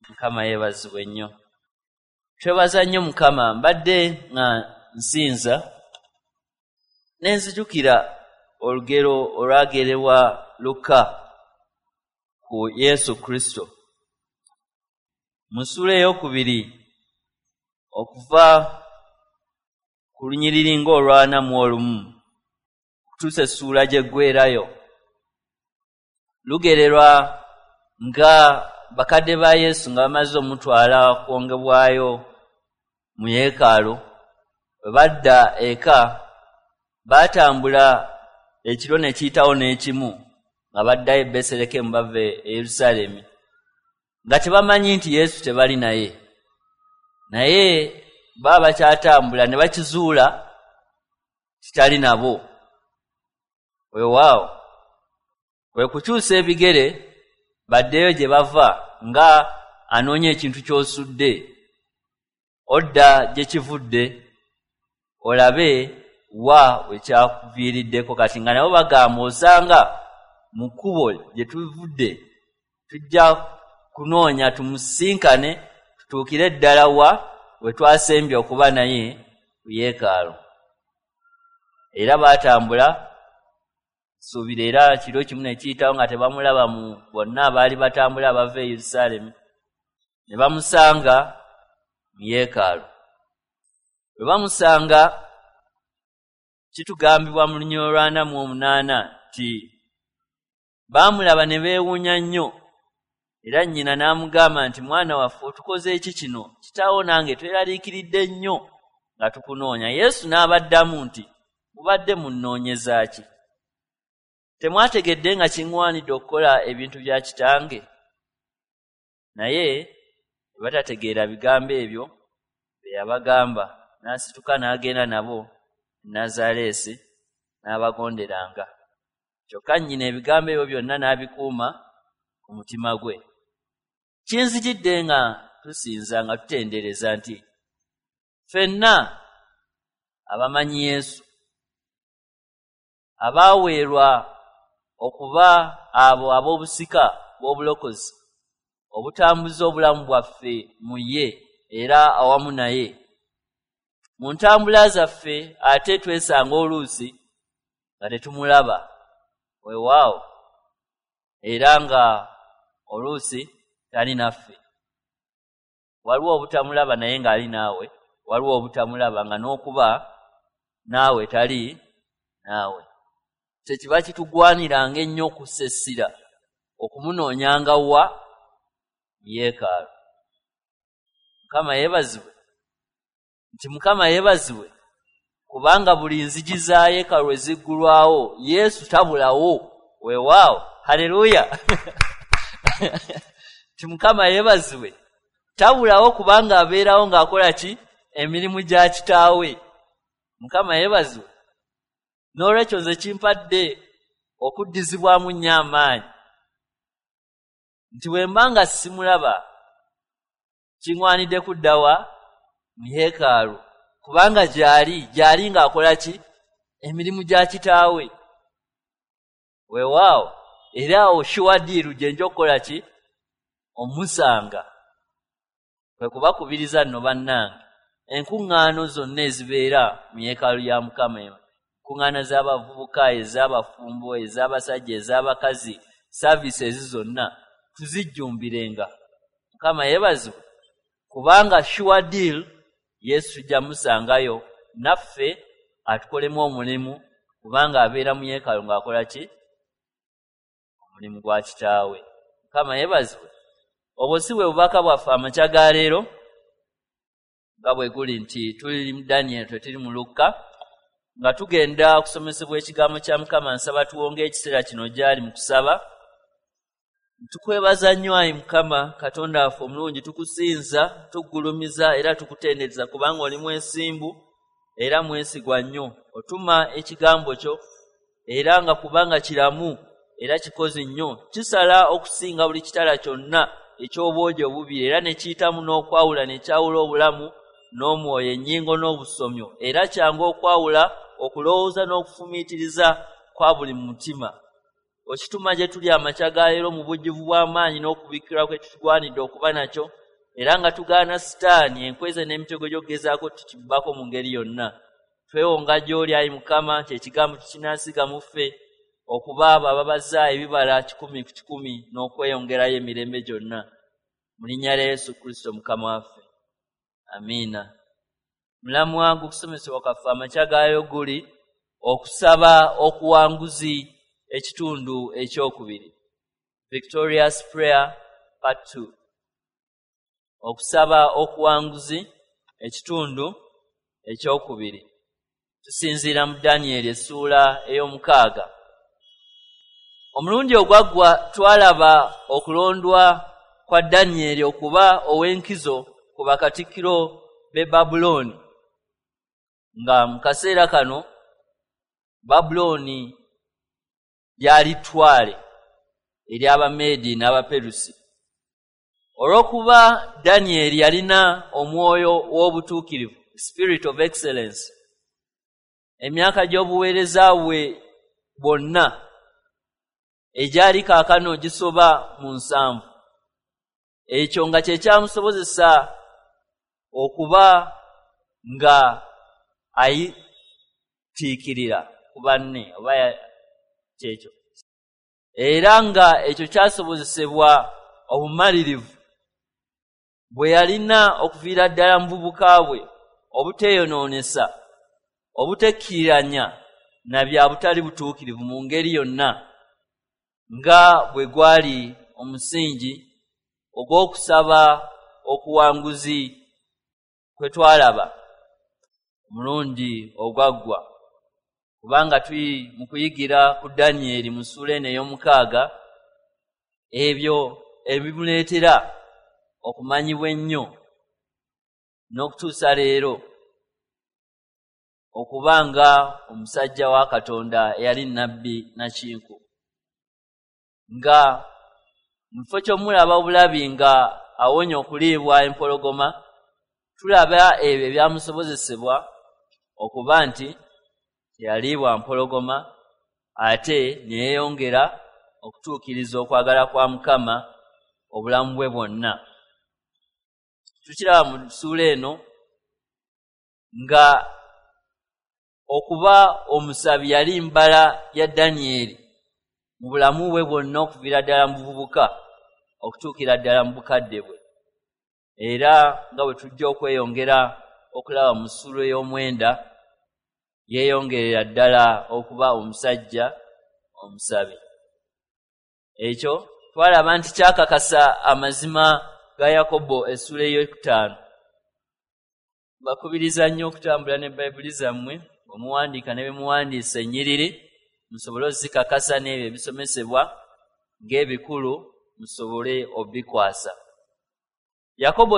Mukama yeebazibwe nnyo. Twebaza nnyo Mukama, mbadde nga nsinza nenzijukira olugero olwagerebwa Luka ku Yesu Kristo. Mu ssuula ey'okubiri okuva ku lunyiriri ng'olwana mu olumu kutuusa essuula gye ggwerayo, lugererwa nga bakadde ba Yesu nga bamaze omutwala kwongebwayo mu yeekaalu, bwe badda eka baatambula ekiro ne kiyitawo n'ekimu nga baddayo e Beserekemu bava e Yerusaalemi, nga tebamanyi nti Yesu tebali naye. Naye baba bakyatambula ne bakizuula kitali nabo. Weewaawo kwe kukyusa ebigere baddeyo gye bava nga anoonya ekintu ky'osudde, odda gye kivudde olabe wa wekyakuviiriddeko. Kati nga nabo bagamba osanga mu kkubo gye tuvudde tujja kunoonya tumusinkane tutuukire ddala wa we twasembye okuba naye ku yeekaalu. Era baatambula suubira era kiro kimu ne kiyitawo nga tebamulaba mu bonna abaali batambula abava e Yerusaalemi, ne bamusanga mu yeekaalu. Bwe bamusanga, kitugambibwa mu lunyiriri olw'ana mu omunaana nti baamulaba ne beewuunya nnyo, era nnyina n'amugamba nti mwana waffe otukoze eki kino? Kitaawo nange tweraliikiridde nnyo nga tukunoonya. Yesu n'abaddamu nti mubadde munnoonyeza ki? Temwategedde nga kiŋŋwanidde okukola ebintu bya kitange? Naye bwe batategeera bigambo ebyo bye yabagamba, n'asituka n'agenda nabo e Nazaaleesi n'abagonderanga. Kyokka nnyina ebigambo ebyo byonna n'abikuuma ku mutima gwe. Kinzijidde nga tusinza nga tutendereza nti ffenna abamanyi Yesu, abaaweerwa okuba abo ab'obusika bw'obulokozi, obutambuza obulamu bwaffe mu ye era awamu naye, mu ntambula zaffe ate twesanga oluusi nga tetumulaba. Weewaawo, era nga oluusi tali naffe. Waliwo obutamulaba naye ng'ali naawe, waliwo obutamulaba nga n'okuba naawe tali naawe. Kyekiba kitugwaniranga ennyo okussa essira okumunoonyanga wa? Mu yeekaalu. Mukama yeebazibwe, nti Mukama yeebazibwe, kubanga buli nzigi za yeekaalu eziggulwawo Yesu tabulawo. Weewaawo, haleluya. Nti Mukama yeebazibwe, tabulawo kubanga abeerawo ng'akola ki? Emirimu gya kitaawe. Mukama yeebazibwe. N'olwekyo nze kimpadde okuddizibwamu nnyo amaanyi nti bwe mba nga simulaba kiŋŋwanidde kuddawa? Mu yeekaalu, kubanga gyali ng'akola ki? Emirimu gya kitaawe. Weewaawo, era oshuwadiiru gye nja okukola ki? Omusanga. Kwe kubakubiriza nno bannange, enkuŋŋaano zonna ezibeera mu yeekaalu ya Mukama, enkuŋŋaana z'abavubuka, ez'abafumbo, ez'abasajja, ez'abakazi, saaviisi ezi zonna tuzijjumbirenga. Mukama yeebazibwe, kubanga sure deal Yesu tujja musangayo naffe atukolemu omulimu, kubanga abeera mu yeekaalu ng'akola ki? Omulimu gwa kitaawe. Mukama yeebazibwe. Obwo si bwe bubaka bwaffe amakya ga leero nga bwe guli, nti tuli mu Daniel, tuli mu Luka, nga tugenda okusomesebwa ekigambo kya Mukama. Nsaba tuwonge ekiseera kino gyali mu kusaba. Tukwebaza nnyo Ayi Mukama Katonda waffe omulungi, tukusinza, tukugulumiza era tukutendereza, kubanga oli mwesimbu era mwesigwa nnyo. Otuma ekigambo kyo era nga kubanga kiramu era kikozi nnyo, kisala okusinga buli kitala kyonna eky'obwogi obubiri, era ne kiyitamu n'okwawula, ne kyawula obulamu n'omwoyo, ennyingo n'obusomyo, era kyangu okwawula okulowooza n'okufumiitiriza kwa buli mutima. Okituma gye tuli amakya ga leero mu bujjuvu bw'amaanyi n'okubikira kwe tutugwanidde okuba nakyo, era nga tugaana sitaani enkweze n'emitego gy'ogezaako tukibbako mu ngeri yonna. Twewonga gy'oli Ayi Mukama, kyekigambo kikinaasiga mu ffe okuba abo ababaza ebibala 100 ku 100 n'okweyongerayo emirembe gyonna. Mu linnya lya Yesu Kristo Mukama waffe. Amiina. Mulamu wangu okusomesebwa kwaffe amakya gaayo guli okusaba okuwanguzi ekitundu ekyokubiri. Victorious Prayer Part 2. Okusaba okuwanguzi ekitundu ekyokubiri. Tusinziira mu Danyeri essuula ey'omukaaga. Omulundi ogwaggwa twalaba okulondwa kwa Danyeri okuba ow'enkizo ku bakatikkiro b'e Babuloni. Nga mu kaseera kano Babuloni lyali ttwale eri Abameedi n'Abaperusi. Olw'okuba Danyeri yalina omwoyo w'obutuukirivu, spirit of excellence, emyaka gy'obuweereza bwe bwonna egyali kaakano gisoba mu 7. Ekyo nga kye kyamusobozesa okuba nga ayitiikirira ku banne oba kyekyo. Era nga ekyo kyasobozesebwa obumalirivu bwe yalina okuviira ddala mu buvubuka bwe obuteeyonoonesa, obutekkiranya na bya butali butuukirivu mu ngeri yonna, nga bwe gwali omusingi ogw'okusaba okuwanguzi kwe twalaba omulundi ogwaggwa. Kubanga tuli mu kuyigira ku Danyeri mu ssuula eno ey'omukaaga, ebyo ebimuleetera okumanyibwa ennyo n'okutuusa leero okuba nga omusajja wa Katonda eyali nnabbi nakinku. Nga mu kifo ky'omulaba obulabi nga awonya okuliibwa empologoma, tulaba ebyo ebyamusobozesebwa okuba nti teyaliibwa mpologoma ate ne yeeyongera okutuukiriza okwagala kwa Mukama obulamu bwe bwonna. Tukiraba mu ssuula eno nga okuba omusabi yali mbala ya Danyeri mu bulamu bwe bwonna okuviira ddala mu buvubuka okutuukira ddala mu bukadde bwe. Era nga bwe tujja okweyongera okulaba mu ssuula ey'omwenda, yeeyongerera ddala okuba omusajja omusabi. Ekyo twalaba nti kyakakasa amazima ga Yakobo essuula ey'okutaano. Bakubiriza nnyo okutambula ne Bayibuli zammwe, omuwandiika ne bemuwandiisa ennyiriri, musobole ozikakasa n'ebyo ebisomesebwa ng'ebikulu musobole obikwasa. Yakobo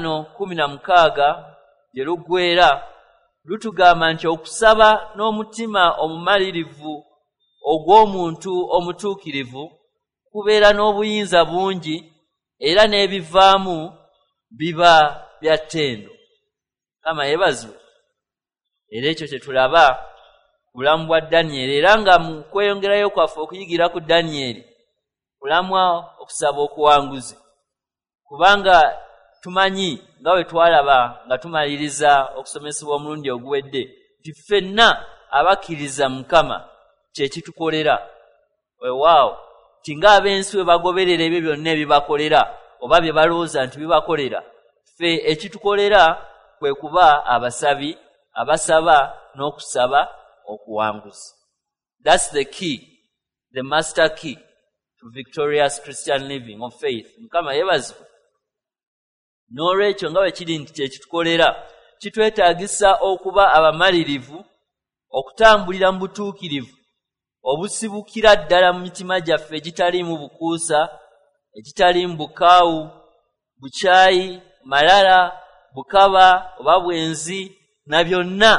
5:16 gye luggweera lutugamba nti okusaba n'omutima omumalirivu ogw'omuntu omutuukirivu kubeera n'obuyinza bungi era n'ebivaamu biba bya ttendo. Kama yebazwe. Era ekyo kye tulaba ku bulamu bwa Danyeri, era nga mu kweyongerayo kwaffe okuyigira ku Danyeri kulamwa okusaba okuwanguzi. Kubanga tumanyi nga bwe twalaba nga tumaliriza okusomesebwa omulundi oguwedde nti ffenna abakkiriza Mukama kye kitukolera. Weewaawo ti ng'ab'ensi bwe bagoberera ebyo byonna ebibakolera oba bye balowooza nti bibakolera, ffe ekitukolera kwe kuba abasabi abasaba n'okusaba okuwanguzi. That's the key, the master key to victorious Christian living of faith. Mukama yebazibwe. N'olwekyo nga bwe kiri nti kyekitukolera kitwetaagisa okuba abamalirivu okutambulira mu butuukirivu obusibukira ddala mu mitima gyaffe egitaliimu bukuusa, egitaliimu bukaawu, bukyayi, malala, bukaba oba bwenzi na byonna.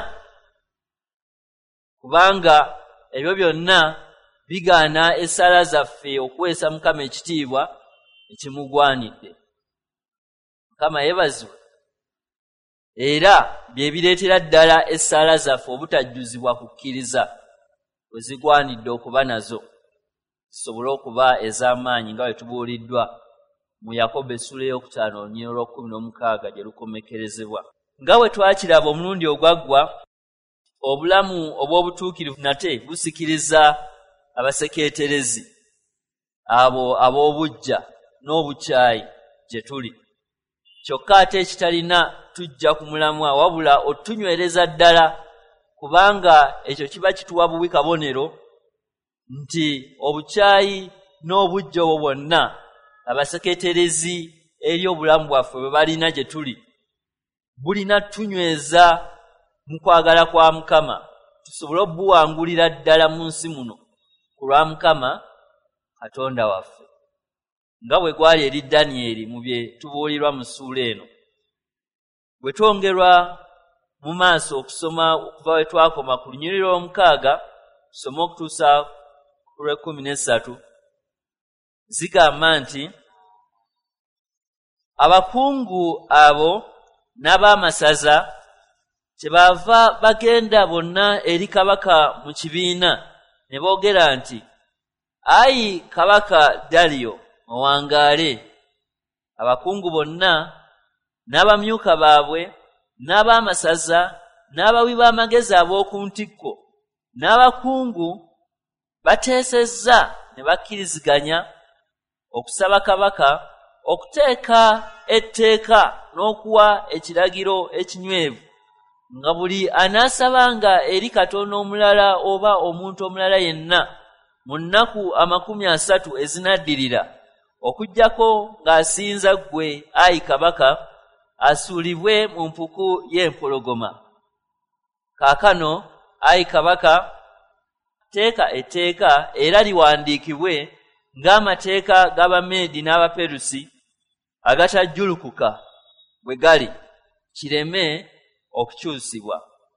Kubanga ebyo byonna bigaana essaala zaffe okuweesa Mukama ekitiibwa ekimugwanidde. Mukama yebazibwe. Era bye bireetera ddala essaala zaffe obutajjuzibwa kukkiriza bwe zigwanidde okuba nazo zisobole okuba ez'amaanyi nga bwe tubuuliddwa mu Yakobo essula ey'okutaano olunyiriri olw'okumi gye lukomekerezebwa. Nga bwe twakiraba omulundi ogwaggwa, obulamu obw'obutuukirivu nate busikiriza abasekeeterezi abo ab'obujja n'obukyayi gye tuli. Kyokka ate ekitalina tujja ku mulamwa wabula otunywereza ddala, kubanga ekyo kiba kituwa buwi kabonero nti obukyayi n'obujja obwo bwonna abasekeeterezi eri obulamu bwaffe bwe balina gye tuli bulina tunyweza mu kwagala kwa Mukama, tusobole obuwangulira ddala mu nsi muno ku lwa Mukama Katonda waffe, nga bwe gwali eri Danyeri mu bye tubuulirwa mu ssuula eno. Bwe twongerwa mu maaso okusoma okuva we twakoma ku lunyiriri olw'omukaaga tusome okutuusa ku lw'ekumi-n'essatu, zigamba nti abakungu abo n'abaamasaza kyebaava bagenda bonna eri kabaka mu kibiina ne boogera nti, ayi kabaka Daliyo owangaale. Abakungu bonna n'abamyuka baabwe n'abaamasaza n'abawi b'amagezi ab'oku ntikko n'abakungu bateesezza ne bakkiriziganya okusaba kabaka okuteeka etteeka n'okuwa ekiragiro ekinywevu nga buli anaasabanga eri Katonda omulala oba omuntu omulala yenna mu nnaku 30 ezinaddirira okuggyako ng'asinza ggwe, ayi kabaka, asuulibwe mu mpuku y'empologoma. Kaakano, ayi kabaka, teeka etteeka era liwandiikibwe ng'amateeka g'Abameedi n'Abaperusi agatajjulukuka bwe gali, kireme okukyusibwa.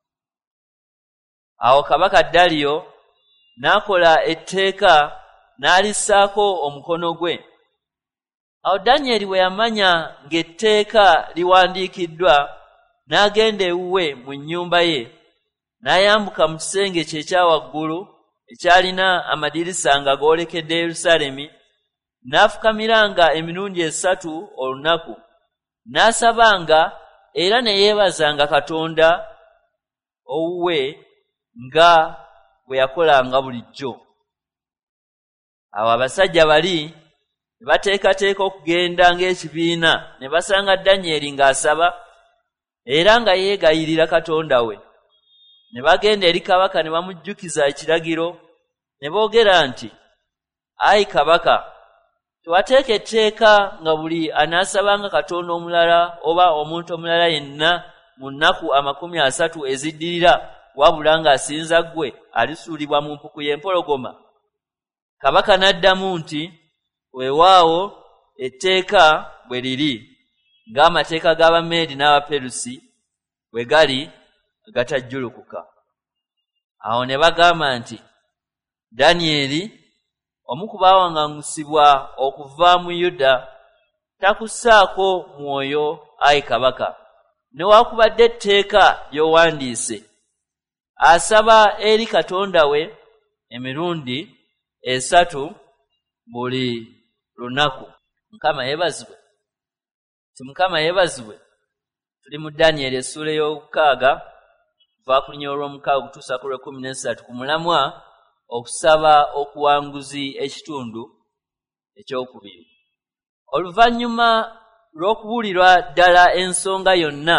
Awo kabaka Daliyo n'akola etteeka n'alissaako omukono gwe. Awo Danyeri bwe yamanya ng'etteeka liwandiikiddwa n'agenda ewuwe mu nnyumba ye, n'ayambuka mu kisenge kye ekya waggulu ekyalina amadirisa nga goolekedde Yerusaalemi, n'afukamiranga emirundi 3 olunaku, n'asabanga era ne yeebazanga Katonda owuwe nga bwe yakolanga bulijjo. Awo abasajja bali ne bateekateeka okugenda ng'ekibiina ne basanga Danyeri ng'asaba era nga yeegayirira Katonda we. Ne bagenda eri kabaka ne bamujjukiza ekiragiro ne boogera nti, ayi kabaka, tewateeka etteeka nga buli anaasabanga Katonda omulala oba omuntu omulala yenna mu nnaku 30 eziddirira wabula ng'asinza ggwe alisuulibwa mu mpuku y'empologoma? Kabaka n'addamu nti, weewaawo etteeka bwe liri ng'amateeka g'Abameedi n'Abaperusi bwe gali agatajjulukuka. Awo ne bagamba nti, Danyeri, omu ku baawaŋŋangusibwa okuva mu Yuda, takussaako mwoyo, ayi kabaka, newaakubadde etteeka ly'owandiise. Asaba eri Katonda we emirundi 3 buli lunaku. Mukama yeebazibwe. Mukama yeebazibwe. Tuli mu Danyeri essula ey'okukaaga kuva ku lunyiriri olw'omukaaga okutuusa ku lw'ekumi-n'essatu, ku mulamwa okusaba okuwanguzi ekitundu ekyokubiri. Oluvannyuma lw'okubuulirwa ddala ensonga yonna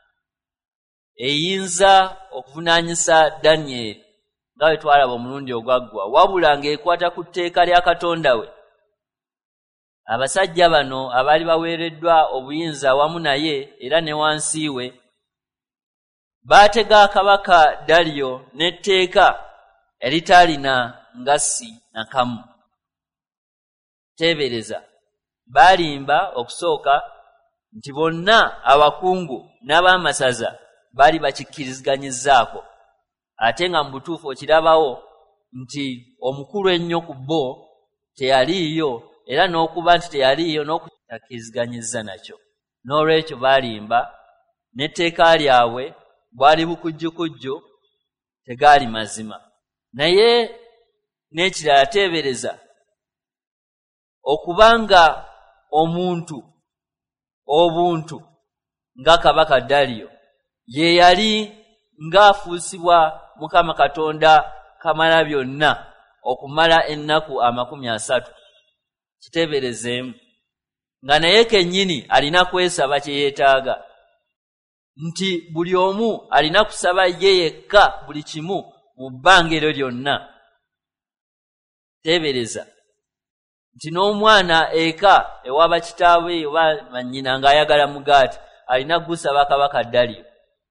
eyinza okuvunaanyisa Danyeri nga bwe twalaba omulundi ogwaggwa, wabula ng'ekwata ku tteeka lya Katonda we, abasajja bano abaali baweereddwa obuyinza awamu naye era ne wansi we, baatega kabaka Daliyo n'etteeka eritaalina ngassi nakamu. Teebereza, baalimba okusooka nti bonna abakungu n'abaamasaza baali bakikkiriziganyizzaako, ate nga mu butuufu okirabawo nti omukulu ennyo ku bo teyaliiyo, era n'okuba nti teyaliiyo n'okutakkiriziganyizza nakyo. N'olwekyo baalimba, n'etteeka lyabwe bwali bukujjukujju, tegaali mazima. Naye n'ekirala, teebereza, okubanga omuntu obuntu nga kabaka Daliyo ye yali ng'afuusibwa Mukama Katonda kamala byonna okumala ennaku 30. Kiteeberezeemu nga naye kennyini alina kwesaba kye yeetaaga, nti buli omu alina kusaba ye yekka buli kimu mu bbanga eryo lyonna. Teebereza nti n'omwana eka ewaba kitaawe oba mannyina ng'ayagala mugaati alina gusaba kabaka Daliyo,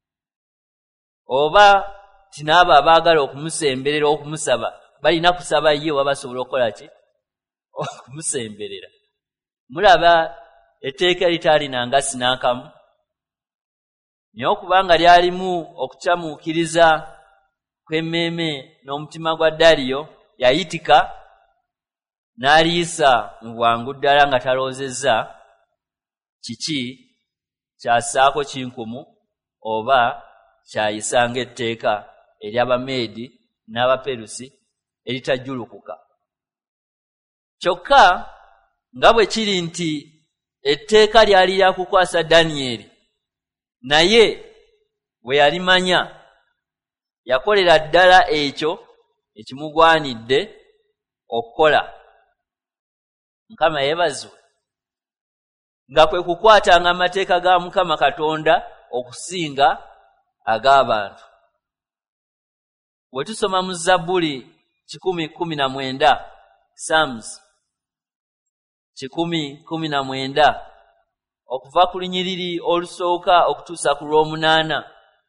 oba tinaabo abaagala okumusemberera okumusaba balina kusaba ye oba basobola okukola ki? Okumusemberera. Mulaba etteeka litaalinanga sinakamu, naye okubanga lyalimu okukyamuukiriza kw'emmeeme n'omutima gwa Daliyo, yayitika n'aliisa mu bwangu ddala nga taloozezza kiki kyassaako kinkumu oba kyayisanga etteeka ery'Abameedi n'Abaperusi eritajjulukuka. Kyokka nga bwe kiri nti etteeka lyali lya kukwasa Danyeri, naye bwe yalimanya yakolera ddala ekyo ekimugwanidde okukola. Mukama yeebazwe, nga kwe kukwatanga amateeka ga Mukama Katonda okusinga ag'abantu. Bwe tusoma mu Zabbuli 119, Psalms 119 okuva ku lunyiriri olusooka okutuusa ku lw'omunaana,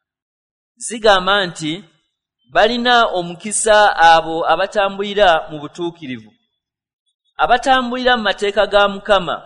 zigamba nti balina omukisa abo abatambulira mu butuukirivu. Abatambulira mu mateeka ga Mukama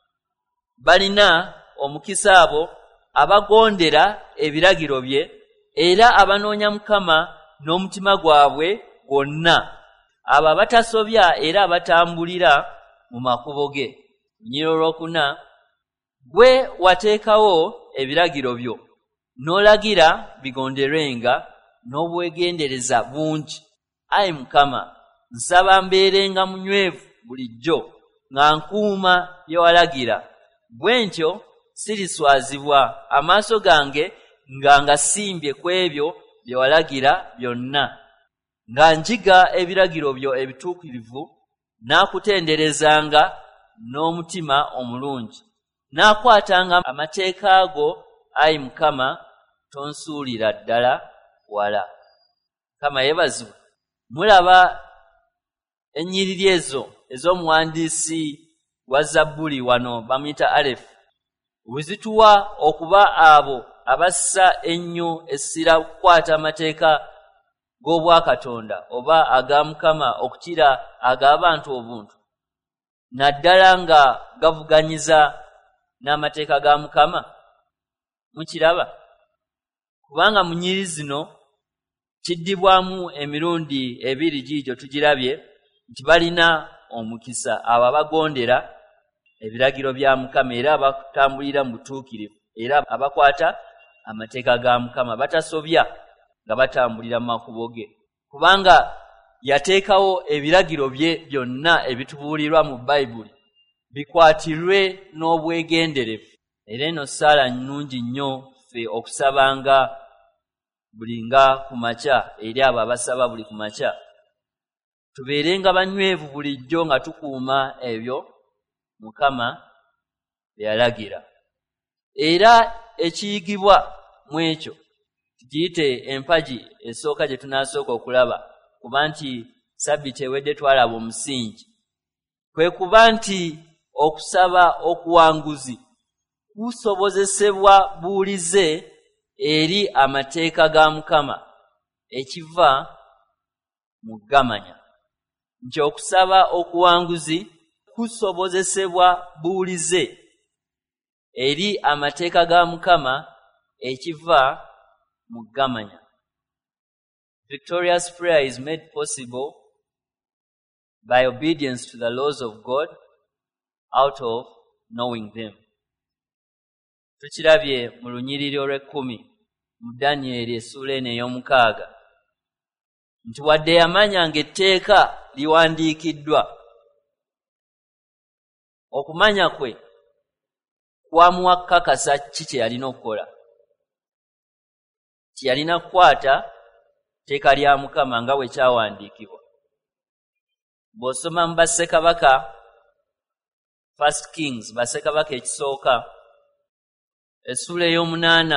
balina omukisa abo abagondera ebiragiro bye era abanoonya Mukama n'omutima gwabwe gwonna, abo abatasobya era abatambulira mu makubo ge. Nnyiro olwokuna, gwe wateekawo ebiragiro byo n'olagira bigonderwenga n'obwegendereza bungi. Ayi Mukama, nsaba mbeerenga munywevu bulijjo nga nkuuma bye walagira, bwe ntyo siriswazibwa, amaaso gange nga ngasimbye ku ebyo bye walagira byonna, nga njiga ebiragiro byo ebituukirivu, naakutenderezanga n'omutima omulungi, naakwatanga amateeka go. Ayi Mukama, tonsuulira ddala wala. Mukama yeebazibwe. Mulaba ennyiriri ezo ez'omuwandiisi wa Zabbuli wano bamuyita Alefu, wezituwa okuba abo abassa ennyo essira kukwata amateeka g'obwakatonda oba aga Mukama okukira ag'abantu obuntu, naddala nga gavuganyiza n'amateeka ga Mukama. Mukiraba? Kubanga mu nnyiriri zino kiddibwamu emirundi ebiri giigyo tugirabye nti balina omukisa abo abagondera ebiragiro bya Mukama era abatambulira mu butuukirivu era abakwata amateeka ga Mukama, batasobya nga batambulira mu makubo ge. Kubanga yateekawo ebiragiro bye byonna ebitubuulirwa mu Bayibuli bikwatirwe n'obwegenderevu. Era eno ssaala nnungi nnyo ffe okusabanga buli nga ku makya eri abo abasaba buli ku makya. Tubeerenga banywevu bulijjo nga tukuuma ebyo Mukama bye yalagira. Era ekiyigibwa mu ekyo tugiyite empagi esooka gye tunaasooka okulaba, kuba nti Ssabbiiti ewedde twalaba omusingi. Kwe kuba nti okusaba okuwanguzi kusobozesebwa buulize eri amateeka ga Mukama ekiva mu gamanya. Nti okusaba okuwanguzi kusobozesebwa buulize eri amateeka ga Mukama ekiva mu gamanya. Victorious prayer is made possible by obedience to the laws of God out of knowing them. Tukirabye mu lunyiriri olw'ekkumi mu Danyeri essuula eno ey'omukaaga nti wadde yamanyanga etteeka liwandiikiddwa, okumanya kwe kwamuwa kakasa kiki yalina okukola. Yalina kukwata teeka lya Mukama nga bwe kyawandiikibwa. Bw'osoma mu Bassekabaka, First Kings, Bassekabaka ekisooka, essula ey'omunaana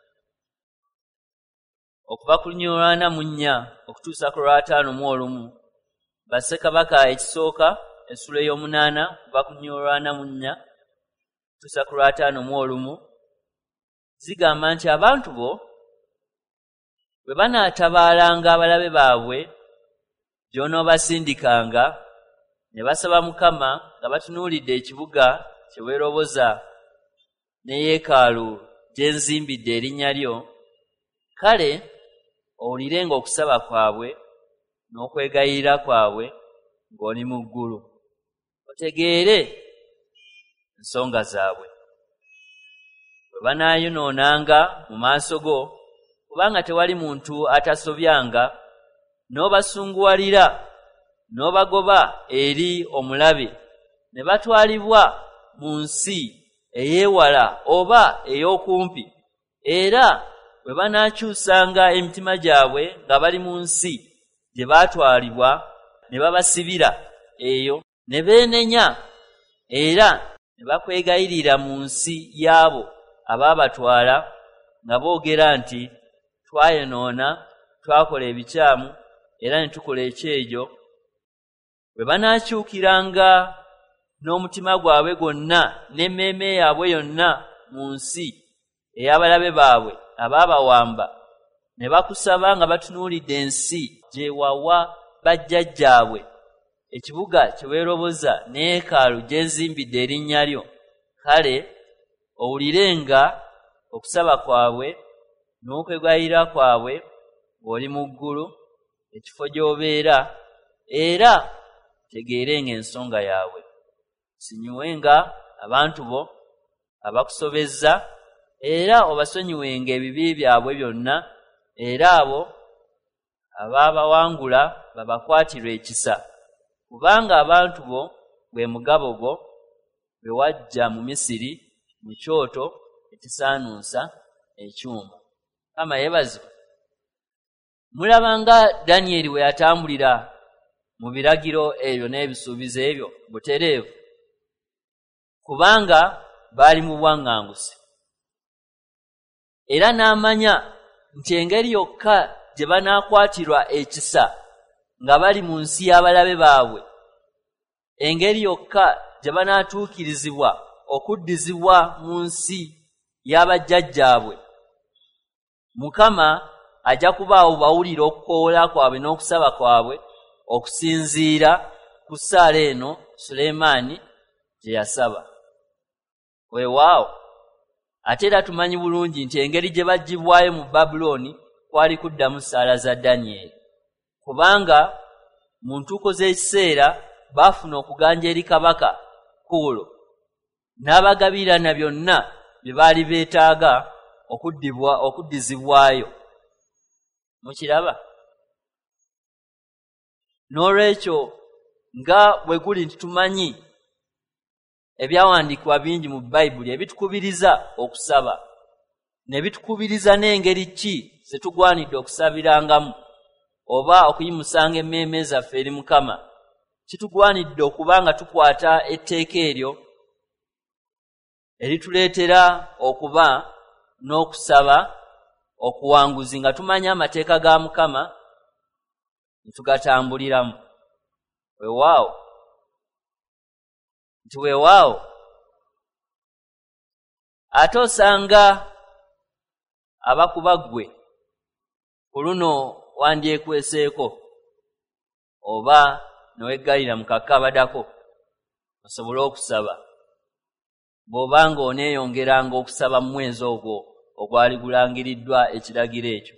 okuva ku lunyiriri lwa 44 okutuusa ku lwa 51. Bassekabaka ekisooka essula ey'omunaana okuva ku lunyiriri lwa 44 okutuusa ku lwa 51 zigamba nti abantu bo bwe banaatabaalanga abalabe baabwe gy'onoobasindikanga ne basaba Mukama nga batunuulidde ekibuga kye weeroboza ne yeekaalu gye nzimbidde erinnya lyo, kale owulirenga okusaba kwabwe n'okwegayirira kwabwe ng'oli mu ggulu, otegeere ensonga zaabwe. Bwe banaayonoonanga mu maaso go, kubanga tewali muntu atasobyanga, n'obasunguwalira n'obagoba eri omulabe, ne batwalibwa mu nsi ey'ewala oba ey'okumpi, era bwe banaakyusanga emitima gyabwe nga bali mu nsi gye baatwalibwa ne babasibira eyo, ne beenenya era ne bakwegayirira mu nsi y'abo abaabatwala nga boogera nti twayonoona, twakola ebikyamu era ne tukola ekyejo, bwe banaakyukiranga n'omutima gwabwe gwonna n'emmeeme yaabwe yonna mu nsi ey'abalabe baabwe abaabawamba, ne bakusaba nga batunuulidde ensi gye wawa bajjajjaabwe, ekibuga kye weeroboza ne yeekaalu gye nzimbidde erinnya lyo, kale owulirenga okusaba kwabwe n'okwegayirira kwabwe ng'oli mu ggulu, ekifo gy'obeera, era tegeerenga ensonga yaabwe. Sinyiwenga abantu bo abakusobezza, era obasonyiwenga ebibi byabwe byonna, era abo abaabawangula babakwatirwe ekisa, kubanga abantu bo gwe mugabo gwo gwe wajja mu Misiri mu kyoto ekisaanuusa ekyuma. Mukama yeebazibwe. Mulabanga Danyeri bwe yatambulira mu biragiro ebyo n'ebisuubizo ebyo butereevu, kubanga baali mu bwaŋŋanguse, era n'amanya nti engeri yokka gye banaakwatirwa ekisa nga bali mu nsi y'abalabe baabwe, engeri yokka gye banaatuukirizibwa okuddizibwa mu nsi y'abajjajjaabwe, Mukama ajja kubaawo bawulira okukoowoola kwabwe n'okusaba kwabwe okusinziira ku ssaala eno Sulemaani gye yasaba. Weewaawo, ate era tumanyi bulungi nti engeri gye baggyibwayo mu Babulooni kwali kuddamu ssaala za Danyeri, kubanga mu ntuuko z'ekiseera baafuna okuganja eri kabaka Kuulo, n'abagabirana byonna bye baali beetaaga okuddizibwayo. Mukiraba? N'olwekyo nga bwe guli nti tumanyi ebyawandiikibwa bingi mu Bayibuli ebitukubiriza okusaba, ne bitukubiriza n'engeri ki ze tugwanidde okusabirangamu oba okuyimusanga emmeeme zaffe eri Mukama. Kitugwanidde okuba nga tukwata etteeka eryo erituleetera okuba n'okusaba okuwanguzi nga tumanya amateeka ga Mukama ne tugatambuliramu. Weewaawo, nti weewaawo ate osanga abakuba ggwe ku luno wandyekweseeko oba neweggalira mu kakabadako osobole okusaba, bw'oba nga oneeyongeranga okusaba mu mwezi ogwo ogwali gulangiriddwa ekiragiro ekyo,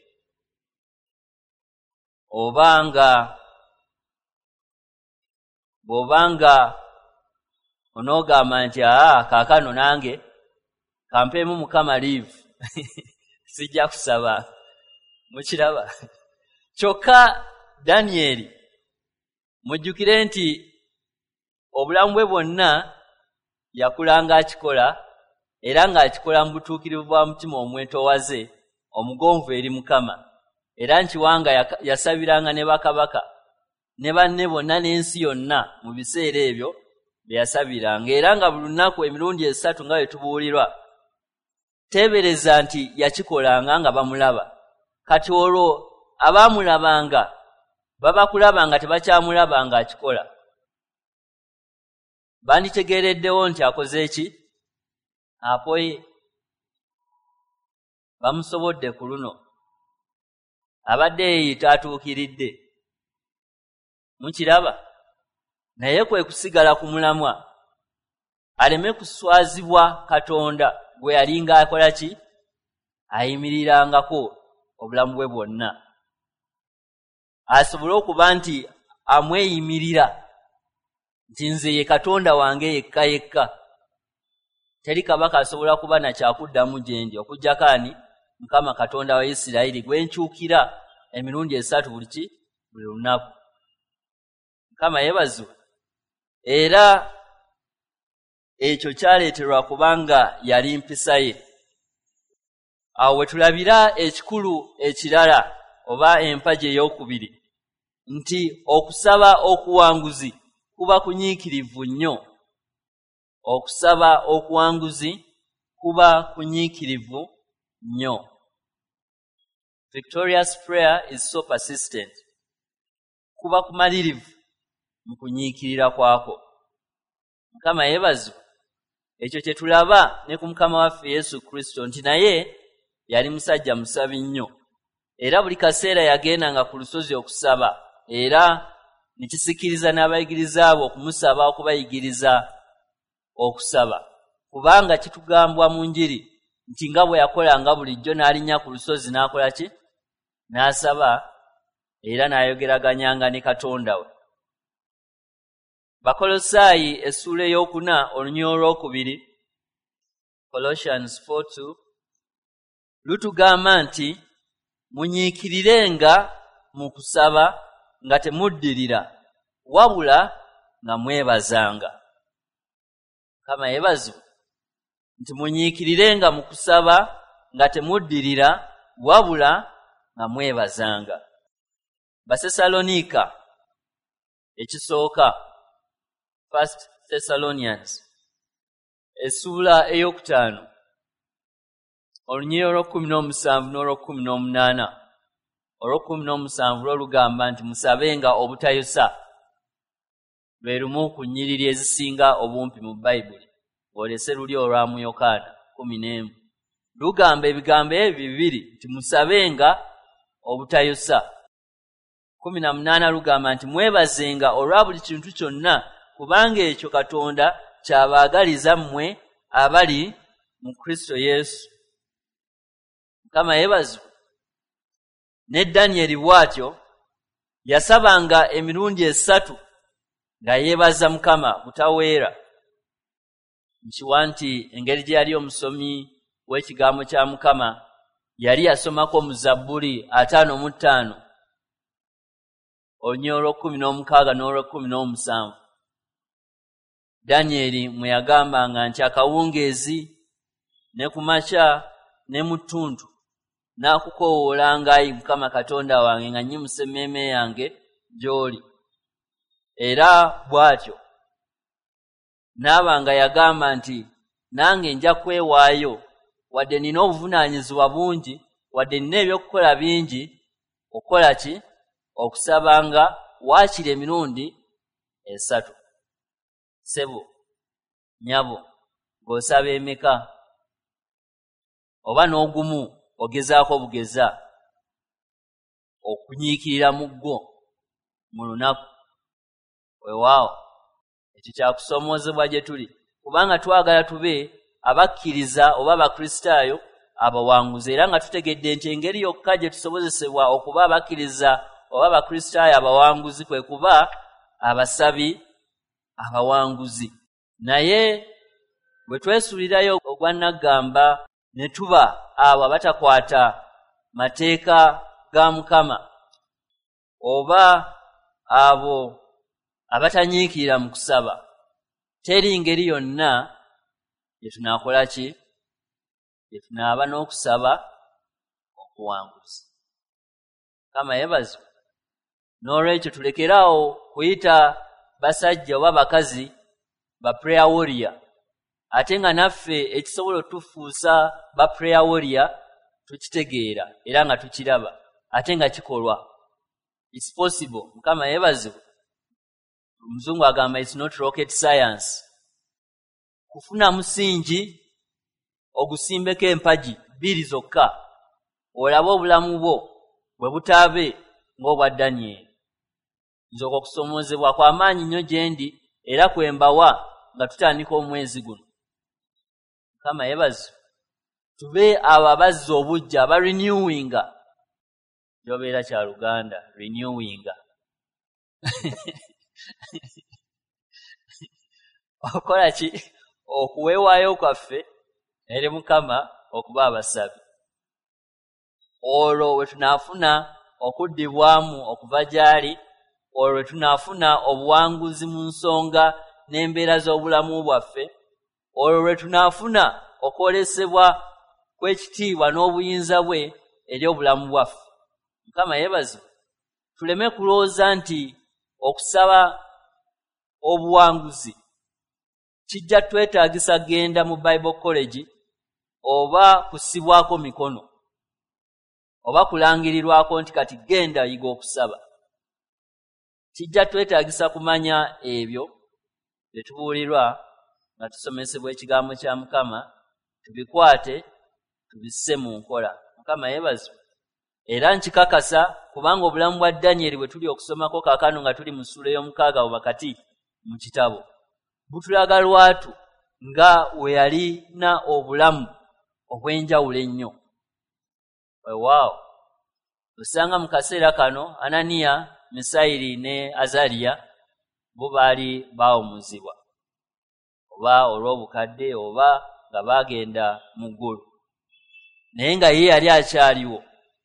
bw'oba nga onoogamba nti kaakano nange kampeemu Mukama liivu sijja kusaba. Mukiraba? Kyokka Danyeri mujjukire nti obulamu bwe bwonna yakulanga akikola era ng'akikola mu butuukirivu bwa mutima omwetoowaze omugonvu eri Mukama, era nkiwanga yasabiranga ne bakabaka ne banne bonna n'ensi yonna mu biseera ebyo bye yasabiranga, era nga buli lunaku emirundi 3 nga bwe tubuulirwa. Teebereza nti yakikolanga nga bamulaba. Kati olwo abaamulabanga baba kulaba nga tebakyamulaba ng'akikola, banditegeereddewo nti akoze eki? Apoye. Bamusobodde ku luno. Abadde yeeyita atuukiridde. Mukiraba? Naye kwe kusigala ku mulamwa, aleme kuswazibwa Katonda gwe yalinga akola ki? Ayimirirangako obulamu bwe bwonna. Asobole okuba nti amweyimirira nti nze ye Katonda wange yekka yekka. Teri kabaka asobola kuba na kyakuddamu gye ndi okuggyako ani? Mukama Katonda wa Isirayiri gwe nkyukira emirundi 3 buli lunaku. Mukama yeebazibwe. Era ekyo kyaleeterwa kubanga yali mpisa ye. Awo we tulabira ekikulu ekirala oba empagi ey'okubiri nti okusaba okuwanguzi kuba kunyiikirivu nnyo. Okusaba okuwanguzi kuba kunyiikirivu nnyo. Victorious prayer is so persistent. Kuba kumalirivu mu kunyiikirira kwako. Mukama yeebazibwe. Ekyo kye tulaba ne ku Mukama waffe Yesu Kristo nti naye yali musajja musabi nnyo, era buli kaseera yagendanga ku lusozi okusaba, era ne kisikiriza n'abayigiriza abo okumusaba okubayigiriza okusaba. Kubanga kitugambwa mu njiri nti nga bwe yakolanga bulijjo n'alinnya ku lusozi n'akola ki? N'asaba era n'ayogeraganyanga ne Katonda we. Bakolosaayi essuula ey'okuna olunyiriri olwokubiri, Colossians 4:2, lutugamba nti munyiikirirenga mu kusaba nga temuddirira, wabula nga mwebazanga. Kama yeebazibwe nti munyiikirirenga mu kusaba nga temuddirira, wabula nga mwebazanga. Basesalonika ekisooka, 1 Thessalonians essuula ey'okutaano olunyiriri olw'17 n'olw'18. Olw'17 lwo lugamba nti musabenga obutayosa, lwe lumu ku nnyiriri ezisinga obumpi mu Bayibuli. Olese luli olwa mu Yokaana 11. Lugamba ebigambo ebyo bibiri nti musabenga obutayosa. 18 lugamba nti mwebazenga olwa buli kintu kyonna, kubanga ekyo Katonda kyabaagaliza mmwe abali mu Kristo Yesu. Mukama yeebazibwe. Ne Danyeri bw'atyo yasabanga emirundi 3 nga yeebaza Mukama butaweera. Nkiwa nti engeri gye yali omusomi w'ekigambo kya Mukama yali yasomako mu Zabbuli 55 olunyiriri olw'16 n'olw'17. Danyeri mwe yagambanga nti akawungeezi ne ku makya ne mu ttuntu n'akukoowolanga, ayi Mukama Katonda wange, nga nnyimusa emmeeme yange gy'oli. Era bw'atyo n'abanga yagamba nti nange nja kwewaayo, wadde nina obuvunaanyizibwa bungi, wadde nina ebyokukola bingi, okukola ki? Okusabanga waakiri emirundi 3. Sebo, nyabo, ng'osaba emeka? Oba n'ogumu ogezaako bugeza okunyiikirira mu gwo mu lunaku? Weewaawo, ekyo kyakusomoozebwa gye tuli, kubanga twagala tube abakkiriza oba abakristaayo abawanguzi, era nga tutegedde nti engeri yokka gye tusobozesebwa okuba abakkiriza oba abakristaayo abawanguzi kwe kuba abasabi abawanguzi. Naye bwe twesuulirayo ogwannaggamba ne tuba abo abatakwata mateeka ga Mukama, oba abo abatanyiikirira mu kusaba, teri ngeri yonna gye tunaakola ki? bye tunaaba n'okusaba okuwanguza. Mukama yeebazibwe. N'olwekyo tulekeraawo kuyita basajja oba bakazi ba prayer warrior, ate nga naffe ekisobola otufuusa ba prayer warrior tukitegeera era nga tukiraba ate nga kikolwa. It's possible. Mukama yeebazibwe. Omuzungu agamba it's not rocket science. Kufuna musingi ogusimbeko empagi bbiri zokka olabe obulamu bwo bwe butaabe ng'obwa Danyeri. Nze okusomoozebwa kw'amaanyi nnyo gye ndi era kwembawa nga tutandika omwezi guno. Mukama yeebazibwe. Tube abo abazza obujja aba renewinga. Gyobeera kya Luganda, renewinga. Okola ki? Okuweewaayo kwaffe eri Mukama okuba abasabi. Olwo we tunaafuna okuddibwamu okuva gy'ali, olwo we tunaafuna obuwanguzi mu nsonga n'embeera z'obulamu bwaffe, olwo lwe tunaafuna okwolesebwa kw'ekitiibwa n'obuyinza bwe eri obulamu bwaffe. Mukama yeebazibwe. Tuleme kulowooza nti okusaba obuwanguzi kijja twetaagisa genda mu Bible College oba kusibwako mikono oba kulangirirwako nti kati genda yiga okusaba. Kijja twetaagisa kumanya ebyo bye tubuulirwa nga tusomesebwa ekigambo kya Mukama, tubikwate tubisse mu nkola. Mukama yeebazibwe. Era nkikakasa kubanga obulamu bwa Danyeri bwe tuli okusomako kaakano nga tuli mu ssuula y'omukaaga wakati mu kitabo butulaga lwatu nga we yalina obulamu obw'enjawulo ennyo. Weewaawo osanga mu kaseera kano Ananiya, Misayiri ne Azaliya bo baali baawumuzibwa oba olw'obukadde oba nga baagenda mu ggulu, naye nga ye yali akyaliwo.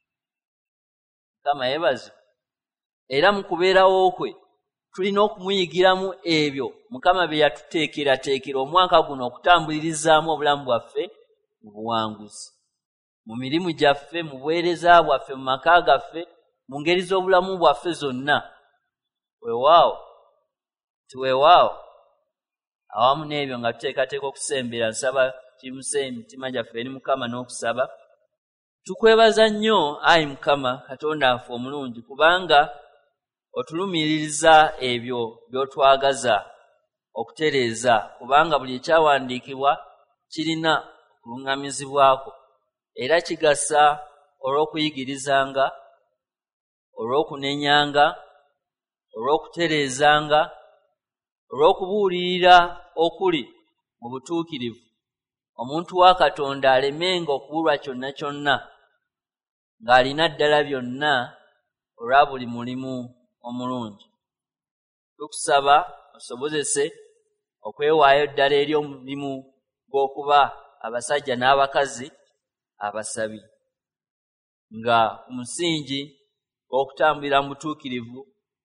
Mukama yeebazibwe. Era mu kubeerawo kwe tulina okumuyigiramu ebyo Mukama bye yatuteekerateekera omwaka guno okutambulirizaamu obulamu bwaffe mu buwanguzi, mu mirimu gyaffe, mu buweereza bwaffe, mu maka gaffe, mu ngeri z'obulamu bwaffe zonna. Weewaawo tiweewaawo awamu n'ebyo nga tuteekateeka okusembera, nsaba kimuse emitima gyaffe eri Mukama n'okusaba. Tukwebaza nnyo ayi Mukama Katonda waffe omulungi, kubanga otulumiririza ebyo by'otwagaza okutereeza, kubanga buli ekyawandiikibwa kirina okuluŋŋamizibwako era kigasa olw'okuyigirizanga, olw'okunenyanga, olw'okutereezanga, olw'okubuulirira okuli mu butuukirivu, omuntu wa Katonda alemenga okubulwa kyonna kyonna ng'alina ddala byonna olwa buli mulimu omulungi. Tukusaba osobozese okwewaayo ddala eri omulimu gw'okuba abasajja n'abakazi abasabi, nga ku musingi gw'okutambulira mu butuukirivu,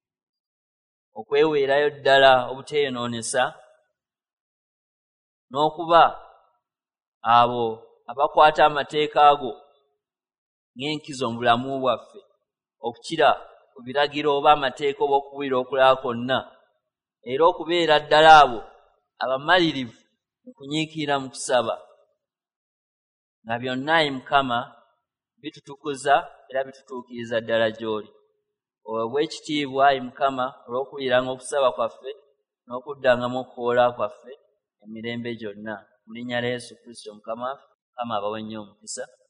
okweweerayo ddala obuteeyonoonesa, n'okuba abo abakwata amateeka go ng'enkizo mu bulamu bwaffe okukira ku biragiro oba amateeka oba okuwulira okulaba kwonna, era okubeera ddala abo abamalirivu mu kunyiikirira mu kusaba, nga byonna ayi Mukama bitutukuza era bitutuukiriza ddala gy'oli. Oweebwe ekitiibwa ayi Mukama olw'okuwuliranga okusaba kwaffe n'okuddangamu okukoola kwaffe emirembe gyonna. Mu linnya lya Yesu Kristo Mukama waffe, Mukama abawe nnyo omukisa.